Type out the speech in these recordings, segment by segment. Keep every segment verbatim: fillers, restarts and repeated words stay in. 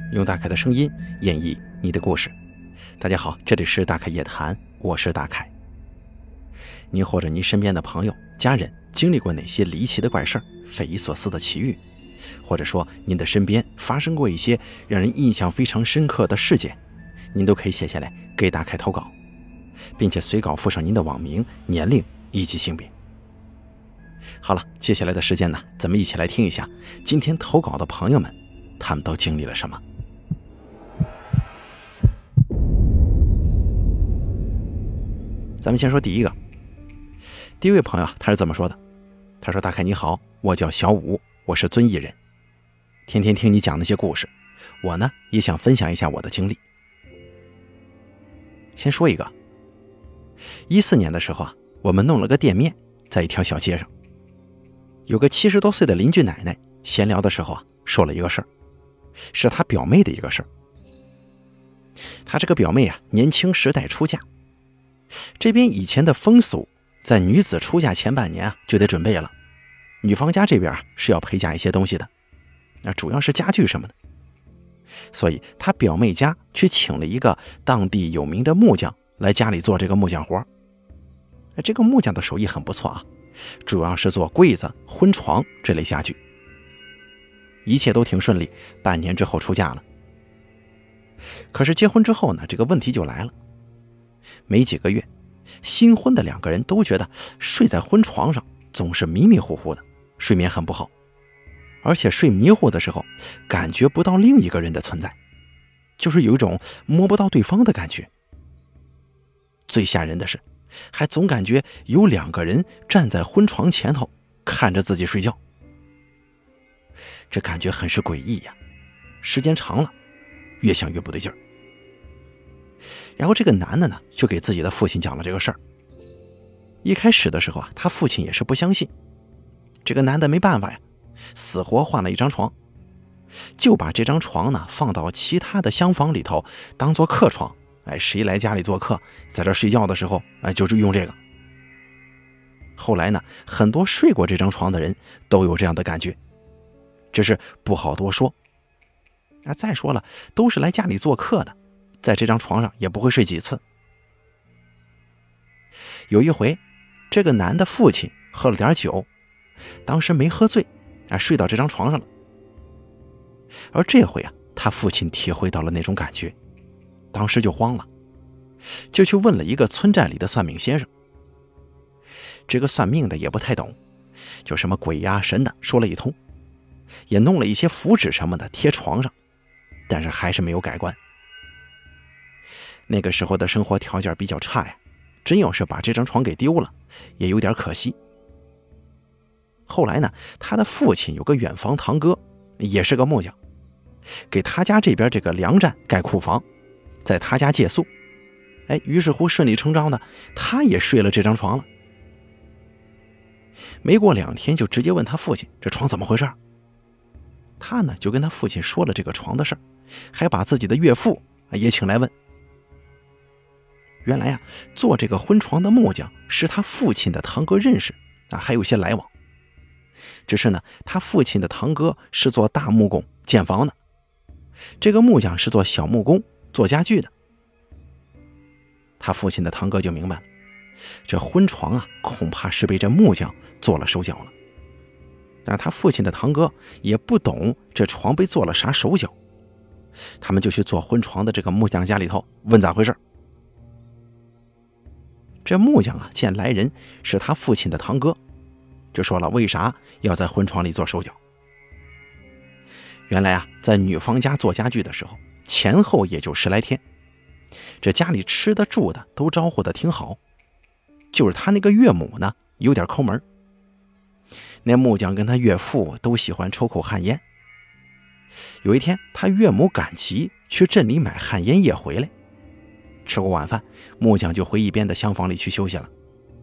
用大凯的声音演绎你的故事。大家好，这里是大凯夜谈，我是大凯。您或者您身边的朋友、家人经历过哪些离奇的怪事儿、匪夷所思的奇遇，或者说您的身边发生过一些让人印象非常深刻的事件，您都可以写下来给大凯投稿，并且随稿附上您的网名、年龄以及性别。好了，接下来的时间呢，咱们一起来听一下今天投稿的朋友们，他们都经历了什么。咱们先说第一个，第一位朋友他是这么说的，他说：大凯你好，我叫小武，我是遵义人，天天听你讲那些故事，我呢也想分享一下我的经历。先说一个，一四年的时候啊，我们弄了个店面，在一条小街上，有个七十多岁的邻居奶奶闲聊的时候啊，说了一个事儿，是她表妹的一个事儿。她这个表妹啊，年轻时代出嫁，这边以前的风俗，在女子出嫁前半年啊就得准备了，女方家这边啊是要陪嫁一些东西的，那主要是家具什么的。所以她表妹家去请了一个当地有名的木匠来家里做这个木匠活。这个木匠的手艺很不错啊，主要是做柜子、婚床这类家具。一切都挺顺利，半年之后出嫁了。可是结婚之后呢，这个问题就来了。没几个月，新婚的两个人都觉得睡在婚床上总是迷迷糊糊的，睡眠很不好，而且睡迷糊的时候感觉不到另一个人的存在，就是有一种摸不到对方的感觉。最吓人的是，还总感觉有两个人站在婚床前头看着自己睡觉，这感觉很是诡异呀。时间长了，越想越不对劲儿。然后这个男的呢，就给自己的父亲讲了这个事儿。一开始的时候啊，他父亲也是不相信。这个男的没办法呀，死活换了一张床，就把这张床呢放到其他的厢房里头当做客床。哎，谁来家里做客，在这睡觉的时候，哎，就是用这个。后来呢，很多睡过这张床的人都有这样的感觉，只是不好多说。啊，再说了，都是来家里做客的，在这张床上也不会睡几次。有一回，这个男的父亲喝了点酒，当时没喝醉，啊，睡到这张床上了。而这回啊，他父亲体会到了那种感觉，当时就慌了，就去问了一个村寨里的算命先生。这个算命的也不太懂，就什么鬼呀神的说了一通，也弄了一些符纸什么的贴床上，但是还是没有改观。那个时候的生活条件比较差呀，真要是把这张床给丢了，也有点可惜。后来呢，他的父亲有个远房堂哥，也是个木匠，给他家这边这个粮站盖库房，在他家借宿。哎，于是乎顺理成章的，他也睡了这张床了。没过两天，就直接问他父亲这床怎么回事。他呢就跟他父亲说了这个床的事儿，还把自己的岳父也请来问。原来啊，做这个婚床的木匠是他父亲的堂哥认识啊，还有些来往。只是呢，他父亲的堂哥是做大木工建房的，这个木匠是做小木工做家具的。他父亲的堂哥就明白了，这婚床啊，恐怕是被这木匠做了手脚了。但是他父亲的堂哥也不懂这床被做了啥手脚，他们就去做婚床的这个木匠家里头问咋回事。这木匠啊，见来人是他父亲的堂哥，就说了为啥要在婚床里做手脚。原来啊，在女方家做家具的时候，前后也就十来天，这家里吃的住的都招呼的挺好，就是他那个岳母呢有点抠门。那木匠跟他岳父都喜欢抽口旱烟。有一天，他岳母赶集去镇里买旱烟叶回来，吃过晚饭，木匠就回一边的厢房里去休息了。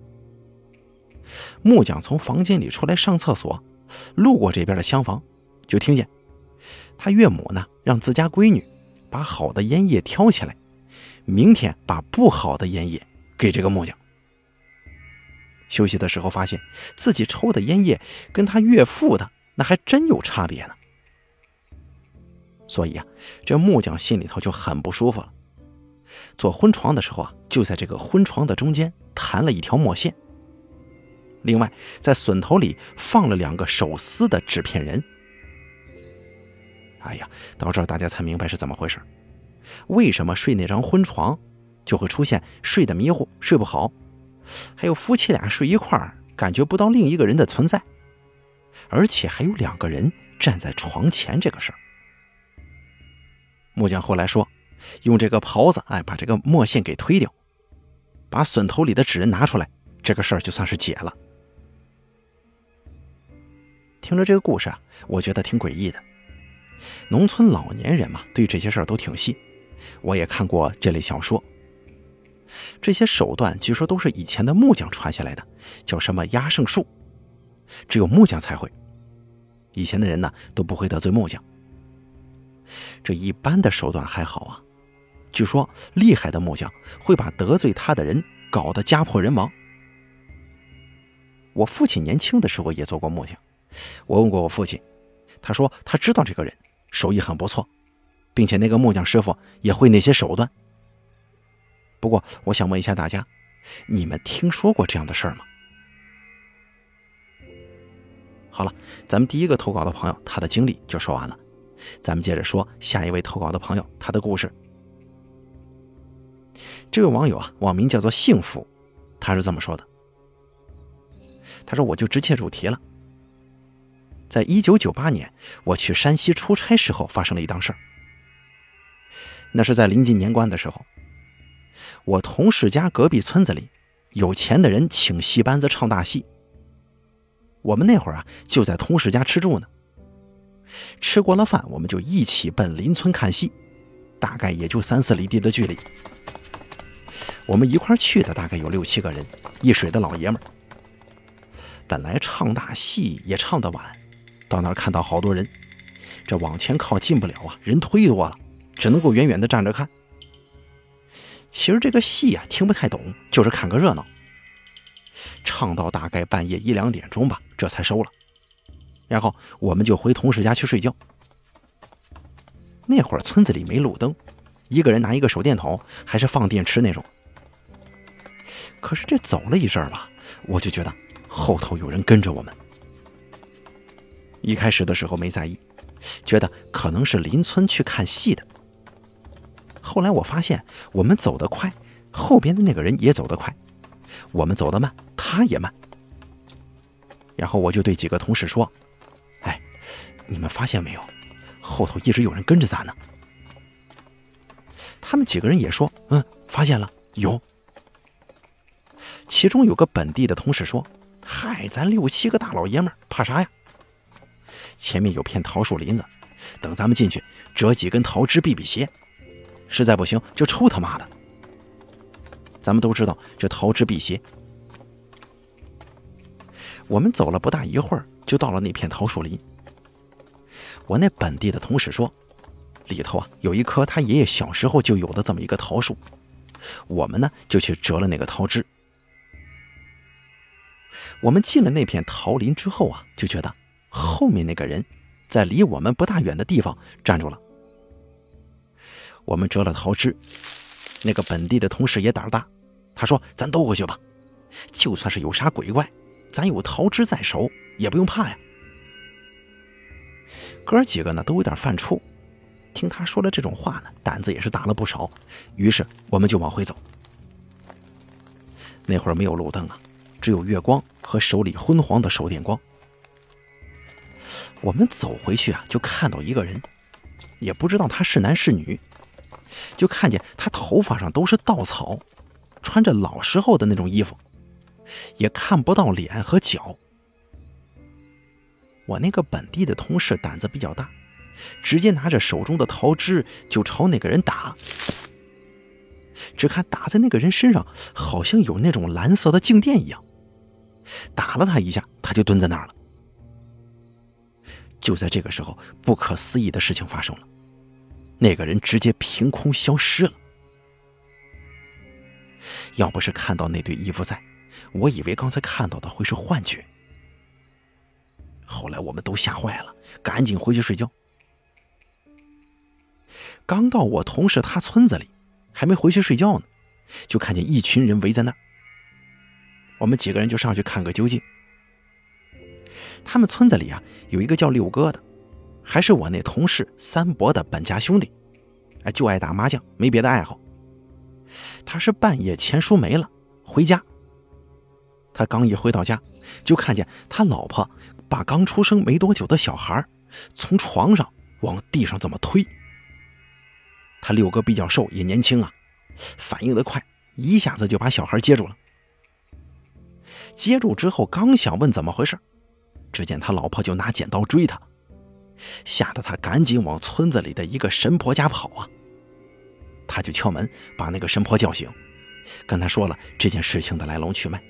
木匠从房间里出来上厕所，路过这边的厢房，就听见他岳母呢让自家闺女把好的烟叶挑起来，明天把不好的烟叶给这个木匠。休息的时候发现自己抽的烟叶跟他岳父的那还真有差别呢。 所以啊，这木匠心里头就很不舒服了。做婚床的时候啊，就在这个婚床的中间弹了一条墨线，另外在榫头里放了两个手撕的纸片人。哎呀，到这儿大家才明白是怎么回事。为什么睡那张婚床就会出现睡得迷糊、睡不好，还有夫妻俩睡一块儿感觉不到另一个人的存在，而且还有两个人站在床前这个事儿。木匠后来说，用这个刨子哎把这个墨线给推掉，把榫头里的纸人拿出来，这个事儿就算是解了。听着这个故事啊，我觉得挺诡异的。农村老年人嘛，对这些事儿都挺细，我也看过这类小说。这些手段据说都是以前的木匠传下来的，叫什么压胜术，只有木匠才会。以前的人呢都不会得罪木匠。这一般的手段还好啊，据说厉害的木匠会把得罪他的人搞得家破人亡。我父亲年轻的时候也做过木匠，我问过我父亲，他说他知道这个人手艺很不错，并且那个木匠师傅也会那些手段。不过我想问一下大家，你们听说过这样的事儿吗？好了，咱们第一个投稿的朋友他的经历就说完了，咱们接着说下一位投稿的朋友他的故事。这位网友啊，网名叫做幸福，他是这么说的。他说我就直切主题了。在一九九八年我去山西出差时候发生了一档事儿。那是在临近年关的时候，我同事家隔壁村子里有钱的人请戏班子唱大戏，我们那会儿啊就在同事家吃住呢。吃过了饭，我们就一起奔邻村看戏，大概也就三四里地的距离。我们一块去的大概有六七个人，一水的老爷们儿。本来唱大戏也唱得晚，到那儿看到好多人，这往前靠近不了啊，人忒多了，只能够远远的站着看。其实这个戏啊听不太懂，就是看个热闹。唱到大概半夜一两点钟吧，这才收了。然后我们就回同事家去睡觉。那会儿村子里没路灯，一个人拿一个手电筒，还是放电池那种。可是这走了一阵吧，我就觉得后头有人跟着我们。一开始的时候没在意，觉得可能是邻村去看戏的。后来我发现我们走得快，后边的那个人也走得快，我们走得慢，他也慢。然后我就对几个同事说，哎，你们发现没有，后头一直有人跟着咱呢。他们几个人也说，嗯，发现了，有。其中有个本地的同事说，嗨，咱六七个大老爷们儿怕啥呀？前面有片桃树林子，等咱们进去折几根桃枝避避邪，实在不行就抽他妈的。咱们都知道这桃枝辟邪。我们走了不大一会儿就到了那片桃树林。我那本地的同事说，里头啊有一棵他爷爷小时候就有的这么一个桃树，我们呢就去折了那个桃枝。我们进了那片桃林之后啊，就觉得后面那个人在离我们不大远的地方站住了。我们折了桃枝，那个本地的同事也胆儿大，他说咱兜回去吧，就算是有啥鬼怪，咱有桃枝在手，也不用怕呀。哥几个呢都有点犯怵，听他说了这种话呢，胆子也是大了不少，于是我们就往回走。那会儿没有路灯啊，只有月光和手里昏黄的手电光。我们走回去啊，就看到一个人，也不知道他是男是女，就看见他头发上都是稻草，穿着老时候的那种衣服，也看不到脸和脚。我那个本地的同事胆子比较大，直接拿着手中的桃枝就朝那个人打。只看打在那个人身上，好像有那种蓝色的静电一样，打了他一下，他就蹲在那儿了。就在这个时候，不可思议的事情发生了，那个人直接凭空消失了。要不是看到那堆衣服在，我以为刚才看到的会是幻觉。后来我们都吓坏了，赶紧回去睡觉。 刚到我同事他村子里，还没回去睡觉呢，就看见一群人围在那儿。我们几个人就上去看个究竟。他们村子里啊，有一个叫六哥的，还是我那同事三伯的本家兄弟，哎，就爱打麻将，没别的爱好。他是半夜钱输没了，回家。他刚一回到家，就看见他老婆把刚出生没多久的小孩从床上往地上这么推。他六哥比较瘦，也年轻啊，反应得快，一下子就把小孩接住了。接住之后，刚想问怎么回事，只见他老婆就拿剪刀追他，吓得他赶紧往村子里的一个神婆家跑啊。他就敲门，把那个神婆叫醒，跟他说了这件事情的来龙去脉。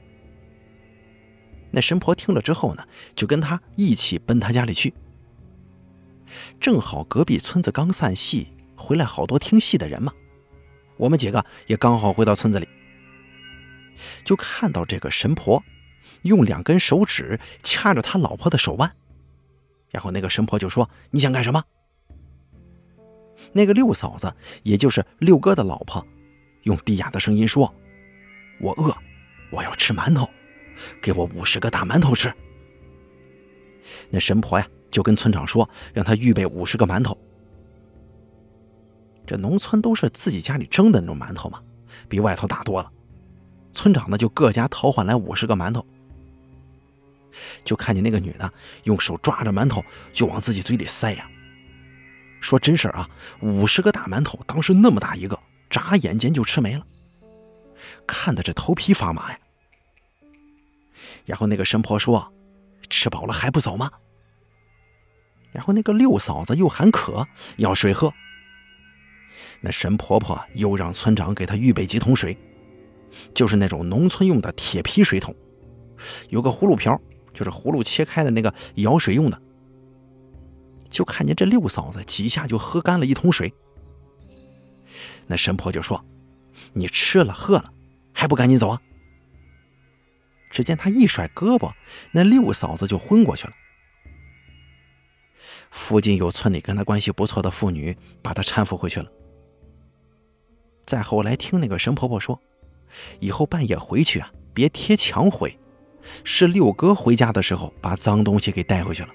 那神婆听了之后呢，就跟他一起奔他家里去。正好隔壁村子刚散戏，回来好多听戏的人嘛，我们几个也刚好回到村子里，就看到这个神婆用两根手指掐着他老婆的手腕，然后那个神婆就说：“你想干什么？”那个六嫂子，也就是六哥的老婆，用低哑的声音说：“我饿，我要吃馒头，给我五十个大馒头吃。”那神婆呀，就跟村长说，让他预备五十个馒头。这农村都是自己家里蒸的那种馒头嘛，比外头大多了。村长呢，就各家掏换来五十个馒头。就看见那个女的用手抓着馒头就往自己嘴里塞呀。说真事儿啊，五十个大馒头，当时那么大一个，眨眼间就吃没了，看得这头皮发麻呀。然后那个神婆说：“吃饱了还不走吗？”然后那个六嫂子又喊渴，要水喝。那神婆婆又让村长给她预备几桶水，就是那种农村用的铁皮水桶，有个葫芦瓢，就是葫芦切开的那个舀水用的。就看见这六嫂子几下就喝干了一桶水。那神婆就说：“你吃了喝了，还不赶紧走啊？”只见他一甩胳膊，那六嫂子就昏过去了。附近有村里跟他关系不错的妇女把他搀扶回去了。再后来听那个神婆婆说，以后半夜回去啊，别贴墙回，是六哥回家的时候把脏东西给带回去了。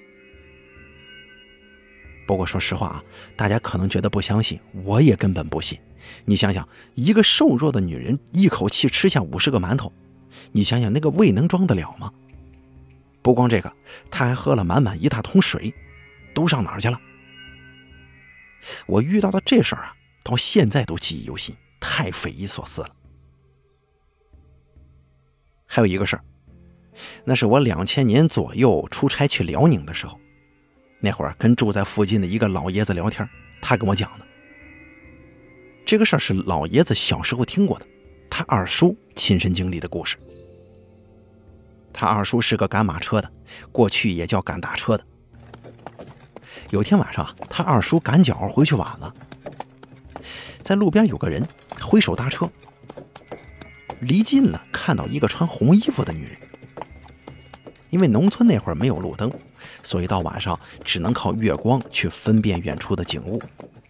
不过说实话啊，大家可能觉得不相信，我也根本不信。你想想，一个瘦弱的女人一口气吃下五十个馒头，你想想那个胃能装得了吗？不光这个，她还喝了满满一大桶水，都上哪儿去了？我遇到的这事儿啊，到现在都记忆犹新，太匪夷所思了。还有一个事儿，那是我两千年左右出差去辽宁的时候，那会儿跟住在附近的一个老爷子聊天，他跟我讲的。这个事儿是老爷子小时候听过的，他二叔亲身经历的故事。他二叔是个赶马车的，过去也叫赶大车的。有天晚上，他二叔赶脚回去晚了，在路边有个人挥手搭车，离近了看到一个穿红衣服的女人。因为农村那会儿没有路灯，所以到晚上只能靠月光去分辨远处的景物。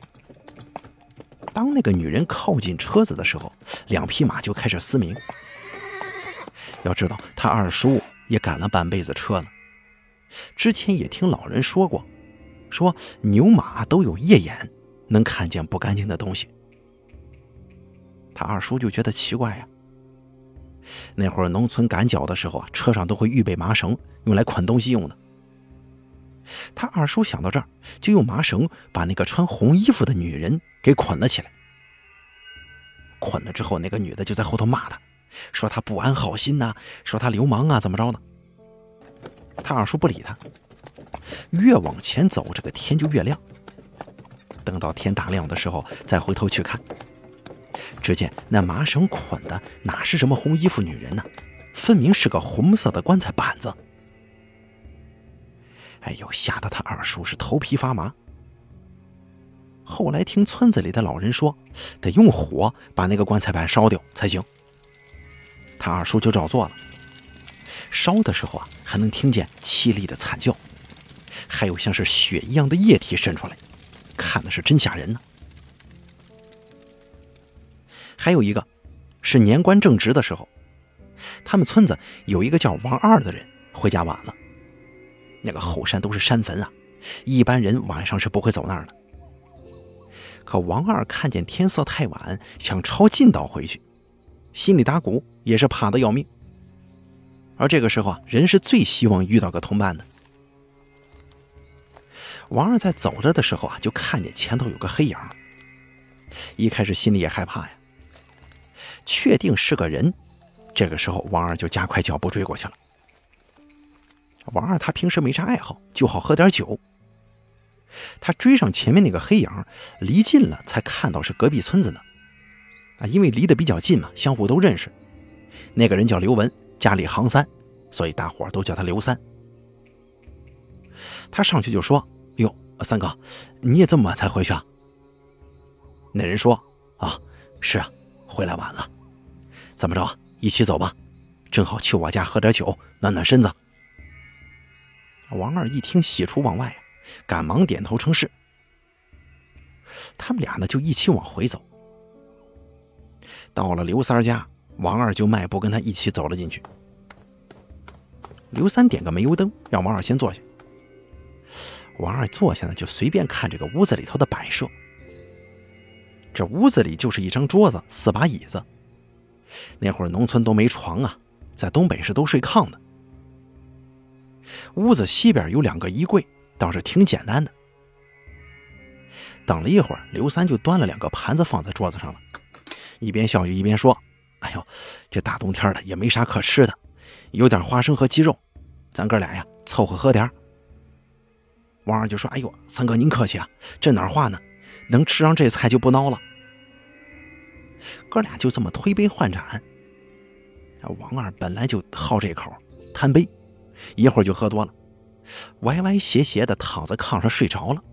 当那个女人靠近车子的时候，两匹马就开始嘶鸣。要知道他二叔也赶了半辈子车了，之前也听老人说过，说牛马都有夜眼，能看见不干净的东西。他二叔就觉得奇怪呀。那会儿农村赶脚的时候啊，车上都会预备麻绳，用来捆东西用的。他二叔想到这儿，就用麻绳把那个穿红衣服的女人给捆了起来。捆了之后，那个女的就在后头骂他，说他不安好心呐、啊，说他流氓啊，怎么着呢？他二叔不理他，越往前走，这个天就越亮。等到天大亮的时候，再回头去看，只见那麻绳捆的哪是什么红衣服女人呢、啊？分明是个红色的棺材板子。哎呦，吓得他二叔是头皮发麻。后来听村子里的老人说，得用火把那个棺材板烧掉才行。他二叔就照做了。烧的时候啊，还能听见凄厉的惨叫，还有像是血一样的液体渗出来，看的是真吓人呢、啊。 还有一个是年关正值的时候，他们村子有一个叫王二的人回家晚了，那个后山都是山坟啊，一般人晚上是不会走那儿的。可王二看见天色太晚，想抄近道回去，心里打鼓，也是怕得要命。而这个时候啊，人是最希望遇到个同伴的。王二在走着的时候啊，就看见前头有个黑影，一开始心里也害怕呀，确定是个人，这个时候王二就加快脚步追过去了。王二他平时没啥爱好，就好喝点酒。他追上前面那个黑影，离近了才看到是隔壁村子呢。啊，因为离得比较近嘛，相互都认识。那个人叫刘文，家里行三，所以大伙都叫他刘三。他上去就说：“哟，三哥，你也这么晚才回去啊？”那人说：“啊，是啊，回来晚了。怎么着，一起走吧，正好去我家喝点酒，暖暖身子。”王二一听喜出望外，赶忙点头称是。他们俩呢就一起往回走。到了刘三家，王二就迈步跟他一起走了进去。刘三点个煤油灯，让王二先坐下。王二坐下呢，就随便看这个屋子里头的摆设。这屋子里就是一张桌子，四把椅子。那会儿农村都没床啊，在东北是都睡炕的。屋子西边有两个衣柜，倒是挺简单的。等了一会儿，刘三就端了两个盘子放在桌子上了，一边笑就一边说：“哎呦，这大冬天的也没啥可吃的，有点花生和鸡肉，咱哥俩呀凑合喝点。”王二就说：“哎呦，三哥您客气啊，这哪儿话呢？能吃上这菜就不孬了。”哥俩就这么推杯换盏。王二本来就好这口，贪杯，一会儿就喝多了，歪歪斜斜的躺在炕上睡着了。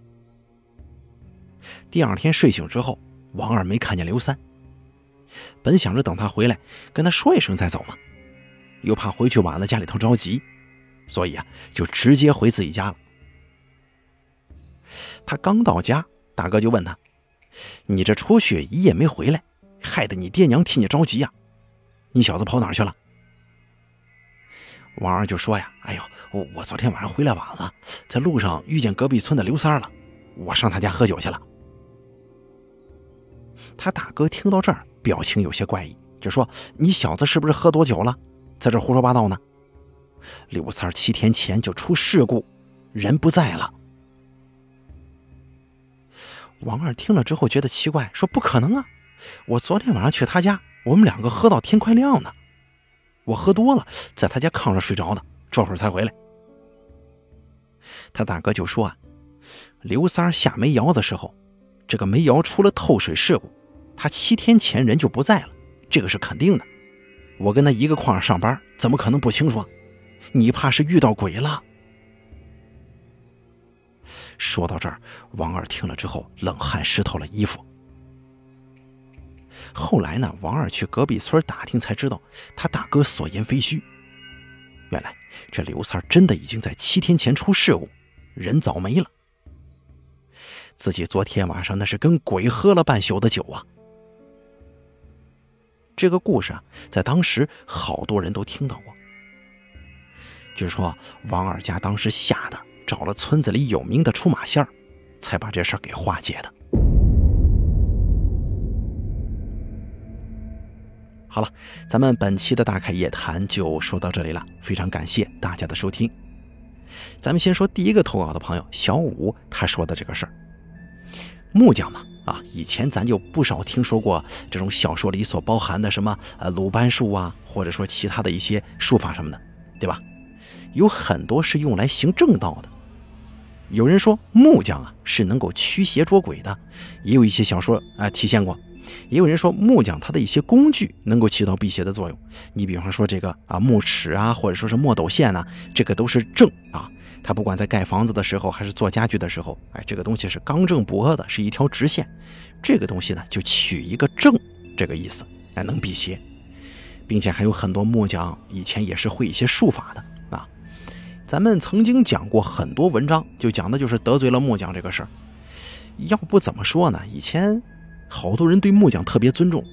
第二天睡醒之后，王二没看见刘三，本想着等他回来跟他说一声再走嘛，又怕回去晚了家里头着急，所以啊，就直接回自己家了。他刚到家，大哥就问他：“你这出去一夜没回来，害得你爹娘替你着急呀、啊？你小子跑哪儿去了？”王二就说呀：“哎呦，我我昨天晚上回来晚了，在路上遇见隔壁村的刘三了，我上他家喝酒去了。”他大哥听到这儿，表情有些怪异，就说：“你小子是不是喝多酒了，在这胡说八道呢？刘三七天前就出事故，人不在了。”王二听了之后觉得奇怪，说：“不可能啊，我昨天晚上去他家，我们两个喝到天快亮呢，我喝多了，在他家炕上睡着的，这会儿才回来。”他大哥就说啊，刘三下煤窑的时候，这个煤窑出了透水事故，他七天前人就不在了，这个是肯定的。我跟他一个矿上上班，怎么可能不清楚？你怕是遇到鬼了。说到这儿，王二听了之后冷汗湿透了衣服。后来呢，王二去隔壁村打听才知道，他大哥所言非虚。原来这刘三真的已经在七天前出事故，人早没了。自己昨天晚上那是跟鬼喝了半宿的酒啊。这个故事啊，在当时好多人都听到过。据说王二家当时吓得找了村子里有名的出马仙儿，才把这事儿给化解的。好了，咱们本期的大开夜谈就说到这里了，非常感谢大家的收听。咱们先说第一个投稿的朋友小五，他说的这个事儿。木匠嘛，啊，以前咱就不少听说过这种小说里所包含的什么呃鲁班术啊，或者说其他的一些术法什么的，对吧？有很多是用来行正道的。有人说木匠啊是能够驱邪捉鬼的，也有一些小说啊体现过。也有人说木匠它的一些工具能够起到辟邪的作用，你比方说这个啊木尺啊，或者说是墨斗线啊，这个都是正啊。它不管在盖房子的时候还是做家具的时候，哎，这个东西是刚正不阿的，是一条直线。这个东西呢就取一个正这个意思，哎，能辟邪。并且还有很多木匠以前也是会一些术法的啊。咱们曾经讲过很多文章，就讲的就是得罪了木匠这个事儿。要不怎么说呢，以前好多人对木匠特别尊重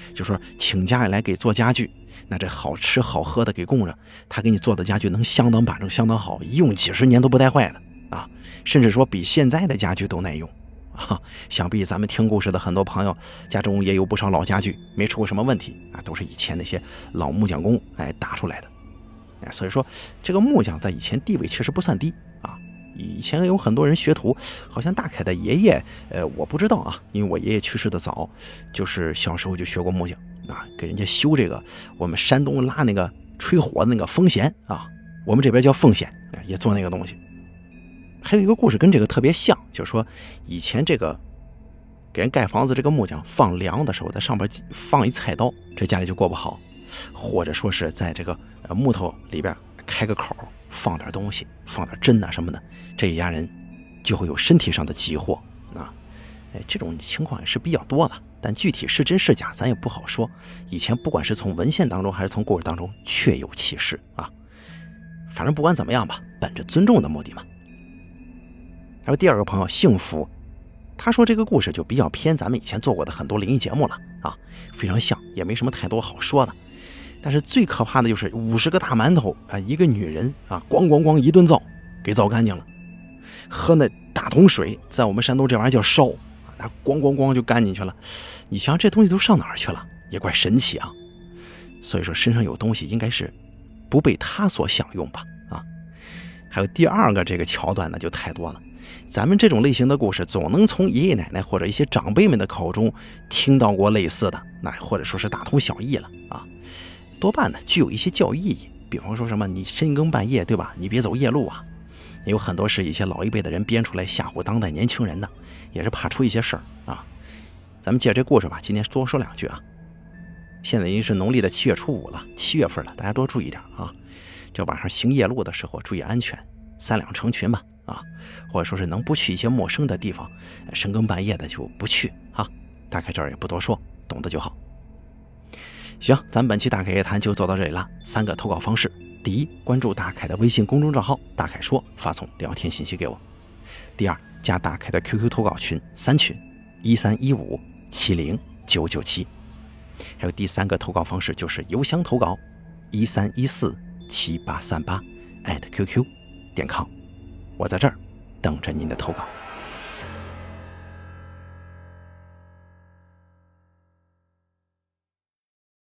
就说请家里来给做家具，那这好吃好喝的给供着，他给你做的家具能相当板正相当好，一用几十年都不带坏的啊，甚至说比现在的家具都耐用啊。想必咱们听故事的很多朋友家中也有不少老家具，没出过什么问题啊，都是以前那些老木匠工哎打出来的。哎，所以说这个木匠在以前地位确实不算低啊。以前有很多人学徒，好像大凯的爷爷，呃，我不知道啊，因为我爷爷去世的早，就是小时候就学过木匠啊，给人家修这个我们山东拉那个吹火的那个风弦啊，我们这边叫风弦，也做那个东西。还有一个故事跟这个特别像，就是说以前这个给人盖房子，这个木匠放梁的时候，在上边放一菜刀，这家里就过不好，或者说是在这个木头里边开个口，放点东西，放点针啊什么的，这一家人就会有身体上的急祸啊。哎，这种情况也是比较多了，但具体是真是假咱也不好说。以前不管是从文献当中还是从故事当中，确有其事啊。反正不管怎么样吧，本着尊重的目的嘛。还有第二个朋友幸福，他说这个故事就比较偏咱们以前做过的很多灵异节目了啊，非常像，也没什么太多好说的。但是最可怕的就是五十个大馒头啊，一个女人啊，咣咣咣一顿造，给造干净了。喝那大桶水，在我们山东这玩意儿叫烧，那咣咣咣就干进去了。你想这东西都上哪儿去了？也怪神奇啊。所以说身上有东西应该是不被他所享用吧啊。还有第二个这个桥段呢就太多了。咱们这种类型的故事总能从爷爷奶奶或者一些长辈们的口中听到过类似的，那或者说是大同小异了啊。多半呢具有一些教育意义，比方说什么你深更半夜对吧，你别走夜路啊。有很多是一些老一辈的人编出来吓唬当代年轻人的，也是怕出一些事儿啊。咱们接着这故事吧，今天多说两句啊。现在已经是农历的七月初五了，七月份了，大家多注意点啊。这晚上行夜路的时候注意安全，三两成群吧啊，或者说是能不去一些陌生的地方，深更半夜的就不去哈。大概这儿也不多说，懂得就好。行，咱本期大凯夜谈就做到这里了。三个投稿方式：第一，关注大凯的微信公众账号大凯说，发送聊天信息给我；第二，加大凯的 Q Q 投稿群三群一三一五七零九九七；还有第三个投稿方式就是邮箱投稿一三一四七八三八 at qq 点 com， 我在这儿等着您的投稿。